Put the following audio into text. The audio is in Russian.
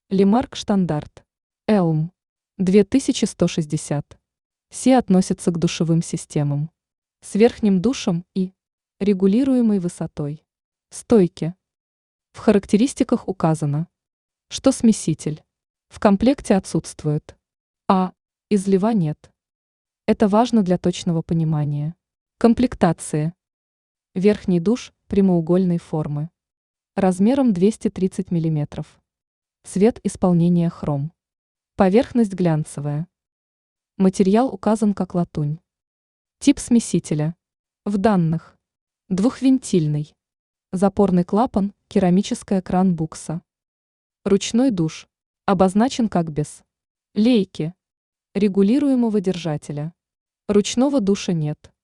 Лемарк Штандарт. Элм. 2160. Все относятся к душевым системам. С верхним душем и регулируемой высотой. Стойки. В характеристиках указано, что смеситель в комплекте отсутствует, а излива нет. Это важно для точного понимания. Комплектация. Верхний душ прямоугольной формы. Размером 230 мм. Цвет исполнения хром. Поверхность глянцевая. Материал указан как латунь. Тип смесителя. В данных. Двухвентильный. Запорный клапан, керамическая кран-букса. Ручной душ. Обозначен как без лейки. Регулируемого держателя. Ручного душа нет.